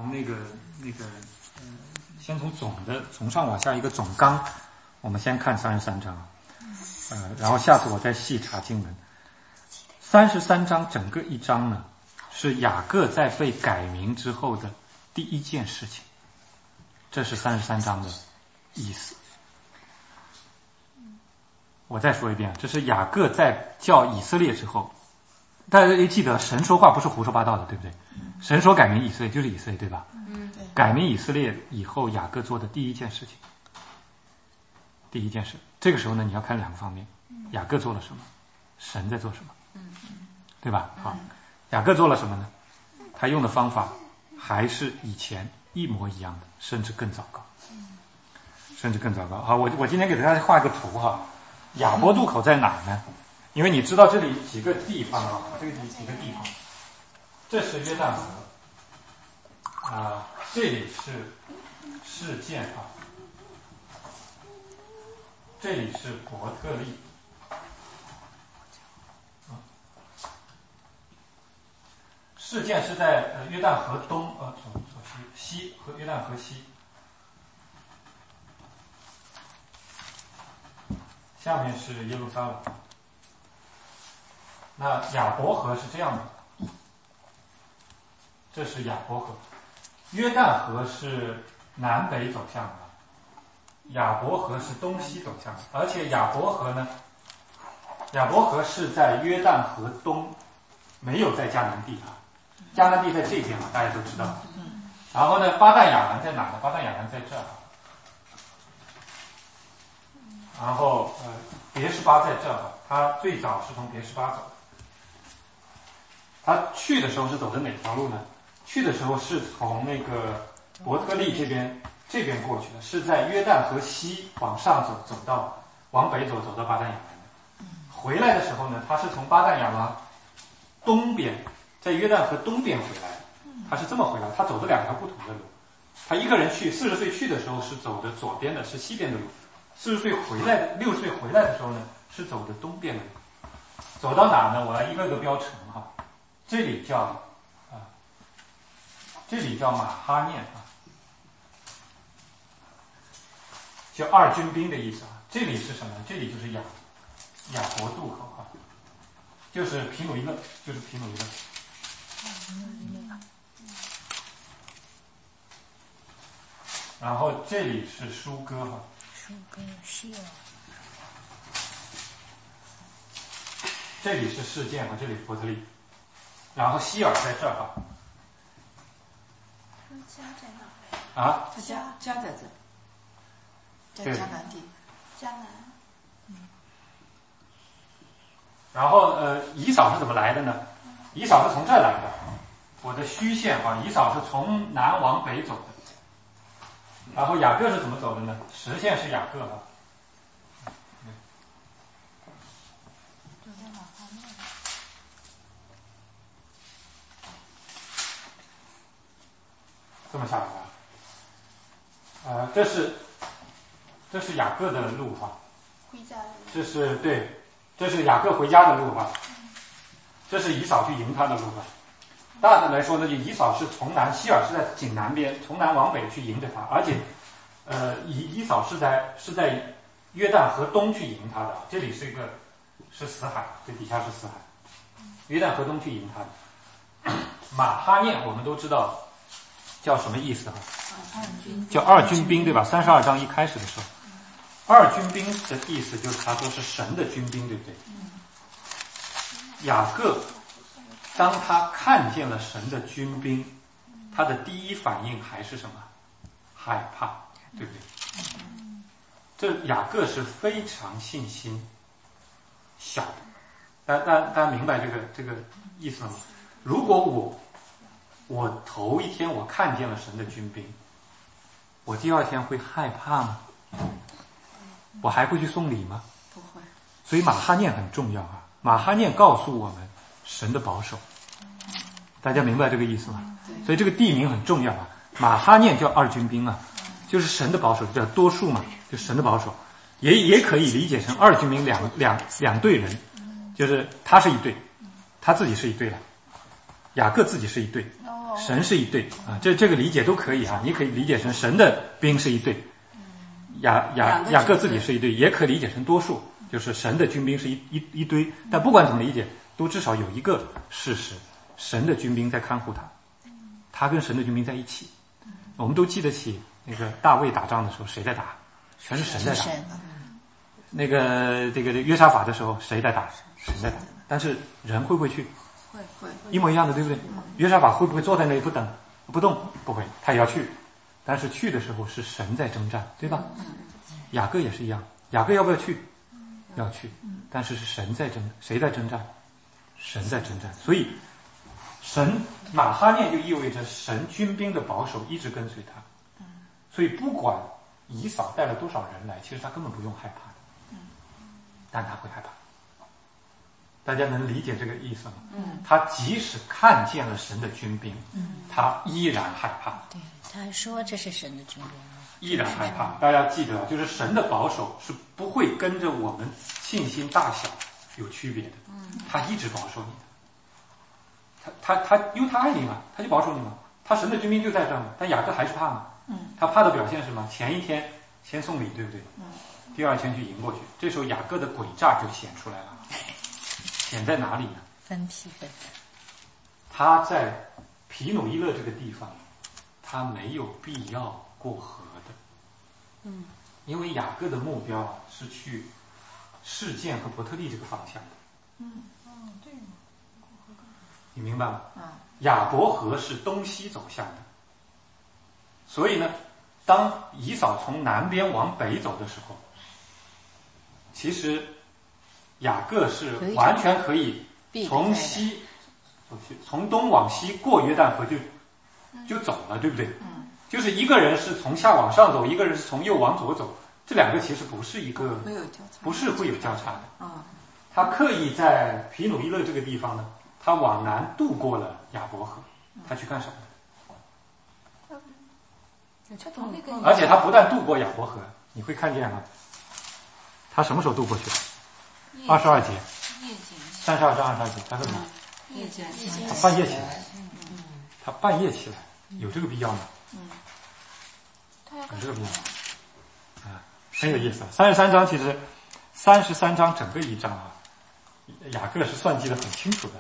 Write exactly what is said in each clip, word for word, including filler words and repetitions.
从那个那个呃，先从总的从上往下一个总纲，我们先看三十三章，呃，然后下次我再细查经文。三十三章整个一章呢，是雅各在被改名之后的第一件事情，这是三十三章的意思。我再说一遍，这是雅各在叫以色列之后，大家也记得神说话不是胡说八道的，对不对？神说改名以色列就是以色列，对吧？ 嗯，对。 改名以色列以后，雅各做的第一件事情，第一件事，这个时候呢，你要看两个方面，雅各做了什么，神在做什么， 嗯， 对吧？好，雅各做了什么呢？他用的方法还是以前一模一样的，甚至更糟糕，甚至更糟糕。好，我我今天给大家画一个图哈。雅博渡口在哪儿呢？因为你知道这里几个地方啊，这个几几个地方，这是约旦河啊，这里是事件啊，这里是伯特利啊，事件是在呃约旦河东呃左左西西和约旦河西。下面是耶路撒冷。那雅伯河是这样的，这是雅伯河。约旦河是南北走向的，雅伯河是东西走向的。而且雅伯河呢，雅伯河是在约旦河东，没有在迦南地啊。迦南地在这边嘛，大家都知道。然后呢，巴旦亚兰在哪呢？巴旦亚兰在这儿。然后呃，别是巴在这儿，他最早是从别是巴走的。他去的时候是走的哪条路呢？去的时候是从那个伯特利这边这边过去的，是在约旦河西往上走，走到往北走，走到巴旦亚兰的。回来的时候呢，他是从巴旦亚兰东边，在约旦河东边回来，他是这么回来，他走的两条不同的路。他一个人去，四十岁去的时候是走的左边的，是西边的路。四十岁回来的，六十岁回来的时候呢，是走的东边的路。走到哪呢？我来一个个标成哈。这里叫啊，这里叫马哈念啊，叫二军兵的意思啊。这里是什么？这里就是雅雅博渡口啊，就是皮努伊勒，就是皮努伊勒。然后这里是舒哥哈。这里是事件和这里是伯特利，然后希尔在这儿哈。 家在哪？ 啊？ 他家家在这，在迦南地。迦南。嗯。 然后呃，以扫是怎么来的呢？以扫是从这儿来的，我的虚线啊，以扫是从南往北走的。然后雅各是怎么走的呢？实线是雅各啊。这么下来啊，呃，这是这是雅各的路哈， 回家的路。 这是对，这是雅各回家的路哈，这是以扫去迎他的路哈。大的来说呢，就以扫是从南，希尔是在井南边，从南往北去迎着他，而且，呃，以以扫是在是在约旦河东去迎他的，这里是一个是死海，这底下是死海，约旦河东去迎他的。马哈念我们都知道叫什么意思啊？叫二军兵对吧？三十二章一开始的时候，二军兵的意思就是他说是神的军兵，对不对？雅各当他看见了神的军兵，他的第一反应还是什么？害怕，对不对？这雅各是非常信心小的，大家大家大家明白这个这个意思吗？如果我我头一天我看见了神的军兵，我第二天会害怕吗？我还会去送礼吗？ 不会。 所以马哈念很重要啊！马哈念告诉我们神的保守，大家明白这个意思吗？所以这个地名很重要啊！马哈念叫二军兵啊，就是神的保守，叫多数嘛，就神的保守，也也可以理解成二军兵两两两队人，就是他是一队，他自己是一队的，雅各自己是一队， 神是一对啊，这这个理解都可以啊，你可以理解成神的兵是一对，雅雅雅各自己是一对，也可理解成多数，就是神的军兵是一一一堆。但不管怎么理解，都至少有一个事实：神的军兵在看护他，他跟神的军兵在一起。我们都记得起那个大卫打仗的时候，谁在打？全是神在打。那个这个约沙法的时候，谁在打？神在打。但是人会不会去？ 会会一模一样的，对不对？约沙法会不会坐在那里不等不动？不会，他也要去。但是去的时候是神在征战，对吧？雅各也是一样，雅各要不要去？要去，但是是神在征，谁在征战？神在征战。所以神马哈念就意味着神军兵的保守一直跟随他。所以不管以扫带了多少人来，其实他根本不用害怕的，但他会害怕。大家能理解这个意思吗？嗯，他即使看见了神的军兵，嗯，他依然害怕。 对，他还说这是神的军兵， 依然害怕。大家记得，就是神的保守是不会跟着我们信心大小有区别的。嗯，他一直保守你的。他他他，因为他爱你嘛，他就保守你嘛。他神的军兵就在这儿嘛，但雅各还是怕嘛。嗯，他怕的表现是什么？前一天先送礼，对不对？嗯，第二天去迎过去，这时候雅各的诡诈就显出来了。显在哪里呢？ 分批分。 他在皮努伊勒这个地方，他没有必要过河的。嗯，因为雅各的目标啊是去示剑和伯特利这个方向的。 嗯，哦，对。 你明白吗？ 嗯。 雅伯河是东西走向的，所以呢，当以扫从南边往北走的时候，其实雅各是完全可以从西，从东往西过约旦河就就走了，对不对？嗯。就是一个人是从下往上走，一个人是从右往左走，这两个其实不是一个，不是会有交叉的。嗯。他刻意在皮努伊勒这个地方呢，他往南渡过了雅伯河，他去干什么？而且他不但渡过雅伯河，你会看见啊，他什么时候渡过去的？二十二节，三十二章二十二节，他说什么？ 夜间， 他半夜起来，他半夜起来，有这个必要吗？有这个必要啊，很有意思。三十三章其实，三十三章整个一章啊，雅各是算计得很清楚的。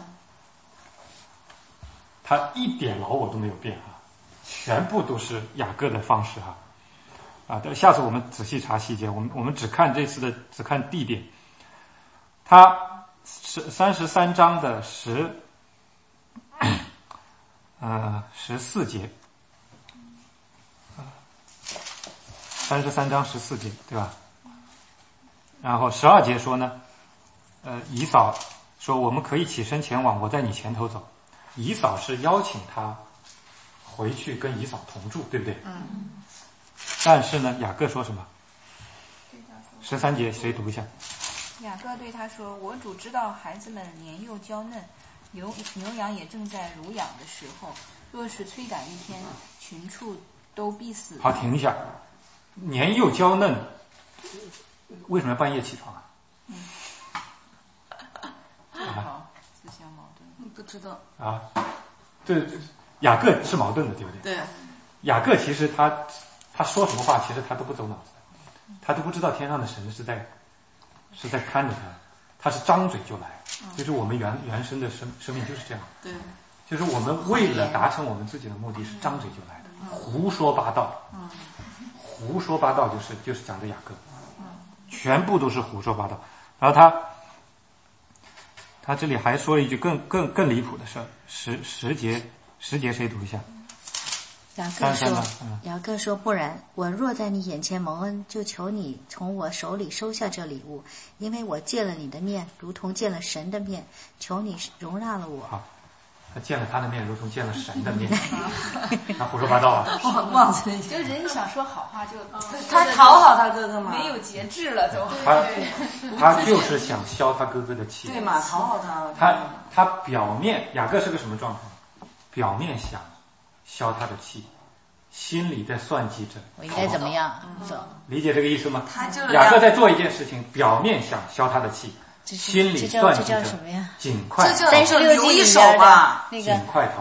他一点老我都没有变啊，全部都是雅各的方式哈。啊，但下次我们仔细查细节，我们我们只看这次的，只看地点。他是三十三章的十，呃十四节，三十三章十四节对吧？然后十二节说呢，呃以扫说我们可以起身前往，我在你前头走。以扫是邀请他回去跟以扫同住，对不对？嗯。但是呢，雅各说什么？十三节谁读一下？ 雅各对他说：“我主知道孩子们年幼娇嫩，牛牛羊也正在乳养的时候，若是催赶一天，群畜都必死。” 好，停一下。年幼娇嫩，为什么要半夜起床啊？ 嗯。好，自相矛盾。不知道。 啊，这雅各是矛盾的，对不对？ 对。 雅各其实他他说什么话，其实他都不走脑子的，他都不知道天上的神是在。是在看着他，他是张嘴就来，就是我们原原生的生生命就是这样。 对， 就是我们为了达成我们自己的目的，是张嘴就来的，胡说八道。嗯，胡说八道就是就是讲的雅各，全部都是胡说八道。然后他他这里还说了一句更更更离谱的事儿，十十节十节谁读一下？ 雅各说：“雅各说，不然，我若在你眼前蒙恩，就求你从我手里收下这礼物，因为我见了你的面，如同见了神的面，求你容纳了我。” 好，他见了他的面，如同见了神的面，他胡说八道啊！ 忘记就人一想说好话就， 他讨好他哥哥嘛， 没有节制了都。 他他就是想消他哥哥的气， 对嘛，讨好他。 他他表面雅各是个什么状态？表面想消他的气，心里在算计着我应该怎么样走。 理解这个意思吗？ 他就雅各在做一件事情，表面想消他的气，心里算计着尽快， 三十六计里边的那个尽快逃跑。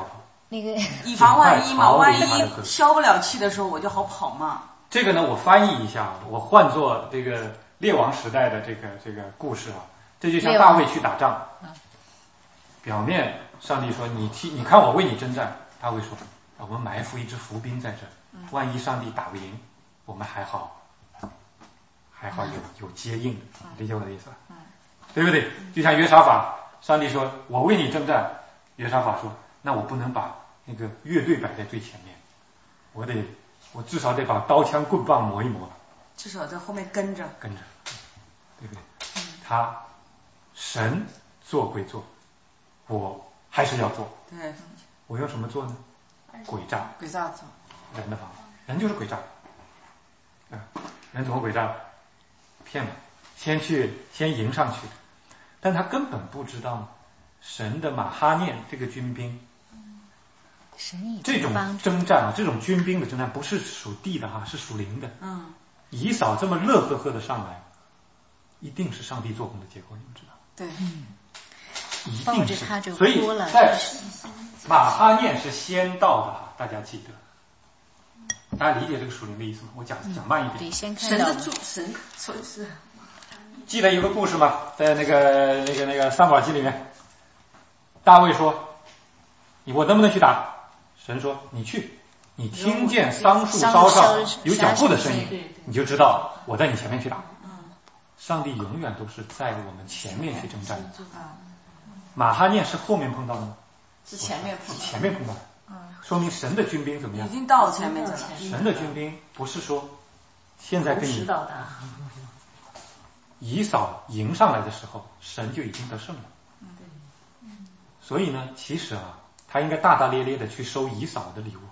那个以防万一嘛，万尽快逃离他的歌一消不了气的时候，我就好跑嘛。 这个呢，我翻译一下，我换作这个列王时代的这个这个故事啊，这就像大卫去打仗，表面上帝说你替你看我为你征战，大卫说我们埋伏一支伏兵在这，万一上帝打不赢，我们还好还好有有接应，理解我的意思吧？对不对？就像约沙法，上帝说我为你征战，约沙法说那我不能把那个乐队摆在最前面，我得我至少得把刀枪棍棒磨一磨， 至少在后面跟着跟着，对不对？他神做归做，我还是要做。 对， 我用什么做呢？诡诈， 鬼诈做人的方法，人就是诡诈，啊，人怎么诡诈？骗嘛，先去先迎上去，但他根本不知道神的马哈念这个军兵。 神已这种征战啊，这种军兵的征战不是属地的哈、啊，是属灵的。 嗯， 以扫这么乐呵呵的上来，一定是上帝做工的结果，你们知道？ 对， 嗯， 一抱定是。 着他就所以哭了。 在马哈念是先到的哈，大家记得。大家理解这个属灵的意思吗？我讲讲慢一点。 对，先看神到的主神，所以是记得有个故事吗？在那个那个那个撒母耳记里面，大卫说：“你我能不能去打？”神说：“你去，你听见桑树梢上有脚步的声音，你就知道我在你前面去打。”上帝永远都是在我们前面去征战的。马哈念是后面碰到的吗？ 是前面碰是前面碰到的。说明神的军兵怎么样？ 已经到前面去了。 神的军兵不是说现在跟你到他以扫迎上来的时候，神就已经得胜了。所以呢，其实啊，他应该大大咧咧的去收以扫的礼物。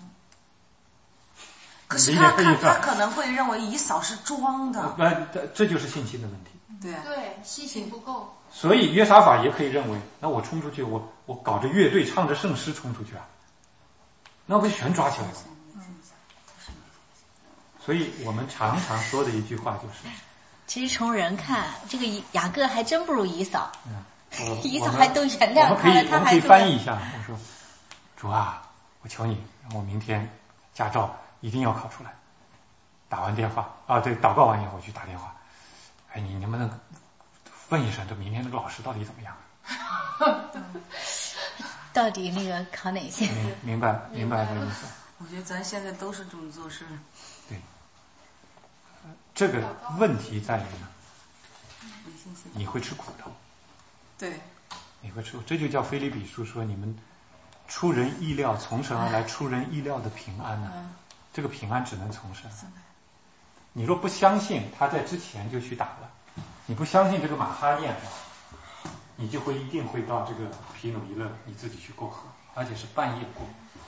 可是他他他可能会认为以扫是装的。 那、呃、这就是信心的问题。 对对，信心不够。 所以约沙法也可以认为，那我冲出去，我我搞着乐队唱着圣诗冲出去啊，那不全抓起来了？所以我们常常说的一句话就是， 其实从人看，这个雅各还真不如以扫。 嗯， 以扫还都原谅他了，我们可以我们可以翻译一下。我说，主啊，我求你，让我明天驾照一定要考出来。打完电话啊，对，祷告完以后我去打电话。哎，你能不能问一声，这明天那个老师到底怎么样？ 到底那个考哪些？ 明明白明白这个意思。 我觉得咱现在都是这么做事。 对，这个问题在于呢，你会吃苦头。 对， 你会吃苦，这就叫腓立比书说你们出人意料，从神而来出人意料的平安呢、啊。这个平安只能从神。你若不相信他在之前就去打了，你不相信这个马哈念，你就会一定会到这个皮努伊勒你自己去过河，而且是半夜过。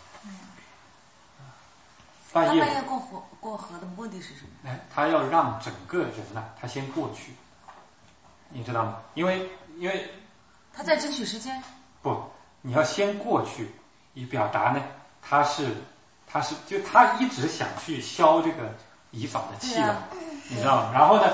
半夜半夜过河过河的目的是什么？ 哎，他要让整个人呢、啊，他先过去，你知道吗？因为因为他在争取时间。 不，你要先过去，以表达呢，他是他是就他一直想去消这个以扫的气了，啊、你知道吗？然后呢，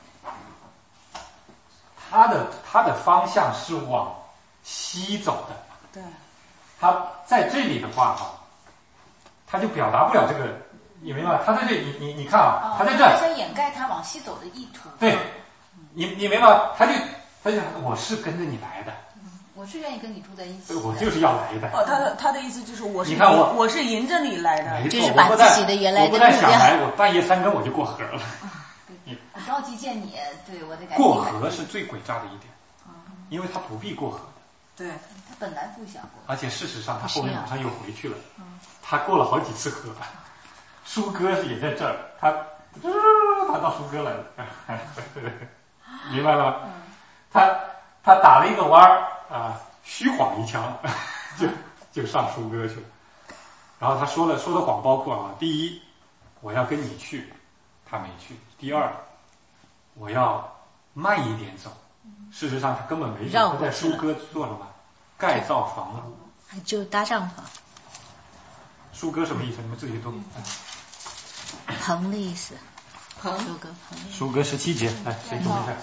他的他的方向是往西走的。 对。 他在这里的话哈，他就表达不了这个，你明白吗？他在这里，你你你看啊，他在这儿， 他想掩盖他往西走的意图。 对，你你明白吗？他就他就我是跟着你来的。 我是愿意跟你住在一起， 我就是要来的。 哦，他的他的意思就是我是你看我我是迎着你来的， 就是把自己的原来的目标。 我不但想来，我半夜三更我就过河了。 我着急见你，对我得赶紧。 过河是最诡诈的一点，因为他不必过河的。 对， 他本来不想过。 而且事实上，他后面马上又回去了。他过了好几次河。舒哥也在这儿，他他到舒哥来了，明白了吗？他他打了一个弯儿。啊，虚晃一枪，就就上舒哥去了。然后他说了说的谎包括啊，第一，我要跟你去，他没去；第二，我要慢一点走。事实上他根本没走，他在舒哥做什么？盖造房屋， 就搭帐篷。 舒哥什么意思？你们自己都。 棚的意思。 棚。 舒哥棚。 舒哥十七节，来谁读一下？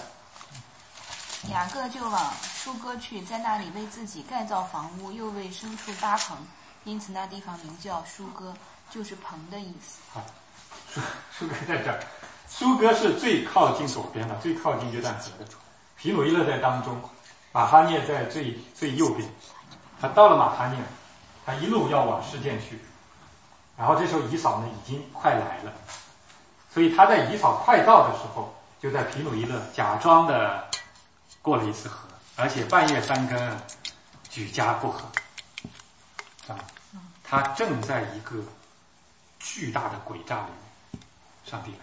雅各就往舒哥去，在那里为自己盖造房屋，又为牲畜搭棚。 因此那地方名叫舒哥，就是棚的意思。 好，舒舒哥在这儿，舒哥是最靠近左边的，最靠近约旦河的。皮努伊勒在当中，马哈涅在最最右边。他到了马哈涅，他一路要往示剑去，然后这时候以扫呢已经快来了，所以他在以扫快到的时候，就在皮努伊勒假装的过了一次河，而且半夜三更举家过河，啊，他正在一个巨大的诡诈里面，上帝来，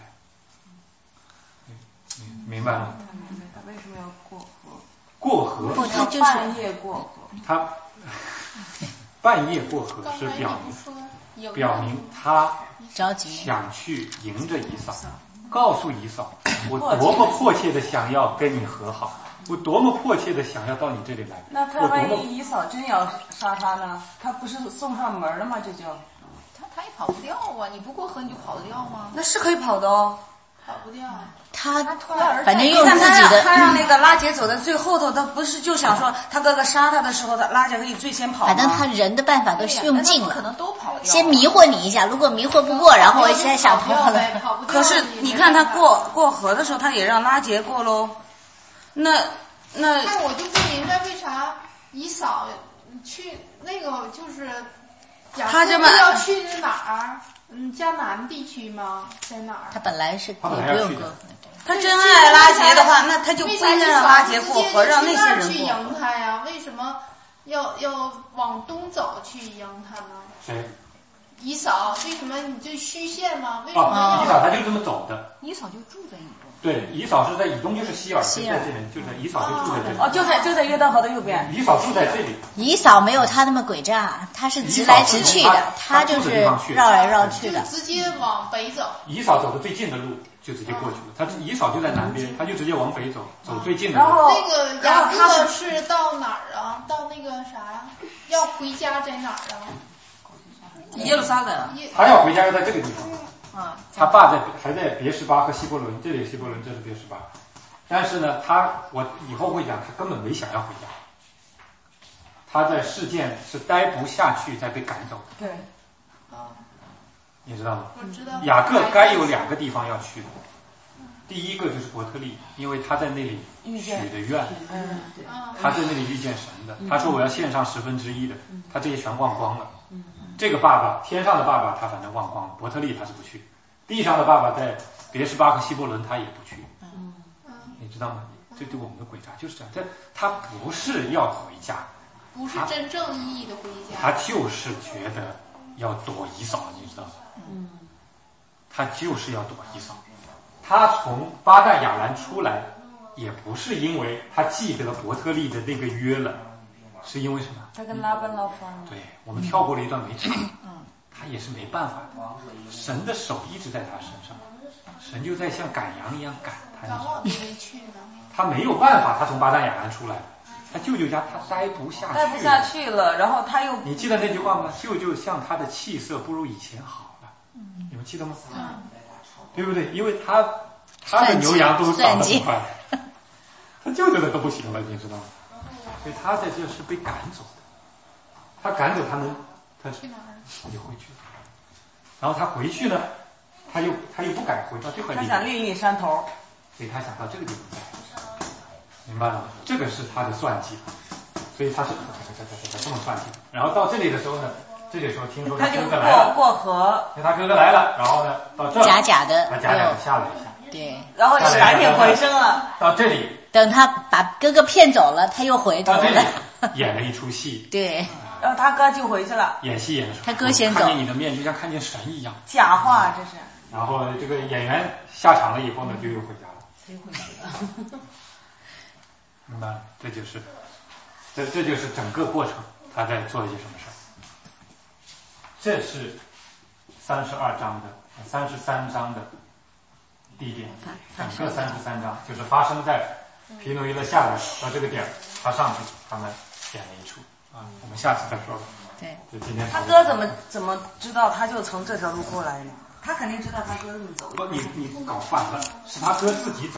明明白吗？ 明白他为什么要过河？ 过河， 不，他就是半夜过河。 他半夜过河是表明表明他着急想去迎着以扫，告诉以扫，我多么迫切的想要跟你和好，我多么迫切的想要到你这里来。 那他万一以扫真要杀他呢？他不是送上门了吗？这就他他也跑不掉啊！你不过河你就跑得掉吗？ 那是可以跑的哦。 跑不掉。 他突然而反正用你看他自己的， 他让那个拉杰走在最后头，他不是就想说他哥哥杀他的时候，他拉杰可以最先跑吗？ 反正他人的办法都是用尽了， 可能都跑掉。 先迷惑你一下，如果迷惑不过，然后我现在想通了。 跑不掉。 可是你看他过过河的时候，他也让拉杰过喽。那那但我就不明白为啥以扫去那个就是雅各布要去哪儿？嗯，迦南地区吗？在哪儿？ 他本来是也他本来不用过要去的。 他真爱拉杰的话，那他就不应该让拉杰过河，让那些人去过。 迎他呀？为什么要要往东走去迎他呢？ 谁？ 以扫，为什么你就虚线吗？为什哦， 么以扫他就这么走的。 以扫就住在以东。 对，以扫是在以东，就是希尔， 希尔就在这里，就在以扫就住在这里。 哦，就在就在约旦河的右边。 以扫住在这里。 以扫没有他那么诡诈，他是直来直去的，他就是绕来绕去的。 就直接往北走？ 以扫走的最近的路就直接过去了，他以扫就在南边，他就直接往北走，走最近的路。 然后那个雅各是到哪儿啊？到那个啥呀？要回家在哪儿啊？ 耶路撒冷。 他要回家要在这个地方。 啊， 他爸在还在别是巴和希伯伦，这里希伯伦，这是别是巴。但是呢，他我以后会讲，他根本没想要回家。他在事件是待不下去，才被赶走的。 对。 啊， 你知道吗？ 我知道。 雅各该有两个地方要去的，第一个就是伯特利，因为他在那里许的愿， 嗯，对。 他在那里遇见神的。他说我要献上十分之一的，他这些全忘光了。这个爸爸，天上的爸爸，他反正忘光了。伯特利他是不去，地上的爸爸在别是巴和希伯伦他也不去。 嗯， 你知道吗？这对我们的诡诈就是这样，他他不是要回家， 不是真正意义的回家， 他就是觉得要躲以扫，你知道吗？ 嗯， 他就是要躲以扫。他从巴旦亚兰出来，也不是因为他记得伯特利的那个约了，是因为什么？ 他跟拉班闹翻了。 对，我们跳过了一段没讲，嗯，他也是没办法的，神的手一直在他身上，神就在像赶羊一样赶他。 赶往哪里去呢？ 他没有办法，他从巴旦亚兰出来，他舅舅家他待不下去， 待不下去了，然后他又， 你记得那句话吗？舅舅像他的气色不如以前好了，嗯，你们记得吗？嗯，对不对？因为他他的牛羊都长得很快，他舅舅的都不行了，你知道吗？所以他在这是被赶走的。他赶走他能，他去哪儿？ 他就回去了。然后他回去呢，他又他又不敢回到这块地方， 他想另一山头， 所以他想到这个地方来，明白了吗？这个是他的算计，所以他是这么算计。然后到这里的时候呢，这个时候听说他就哥哥来了， 过过河， 他哥哥来了，然后呢到这假假的， 他假假的下来一下， 对， 然后又赶紧回升了。 到这里， 等他把哥哥骗走了，他又回头到这里了， 演了一出戏， 对。 然后他哥就回去了， 演戏演的时候， 他哥先走， 看见你的面就像看见神一样， 假话这是。 然后这个演员下场了以后呢，就又回家了， 又回去了。 明白了？这就是，这这就是整个过程他在做一些什么事儿。这是三十二章的三十三章的地点，整个三十三章就是发生在皮努伊勒下来到这个点儿，他上去，他们演了一出。啊，我们下次再说吧。 对， 就今天。 他哥怎么怎么知道他就从这条路过来呢？他肯定知道他哥这么走。 不，你你搞反了，是他哥自己走。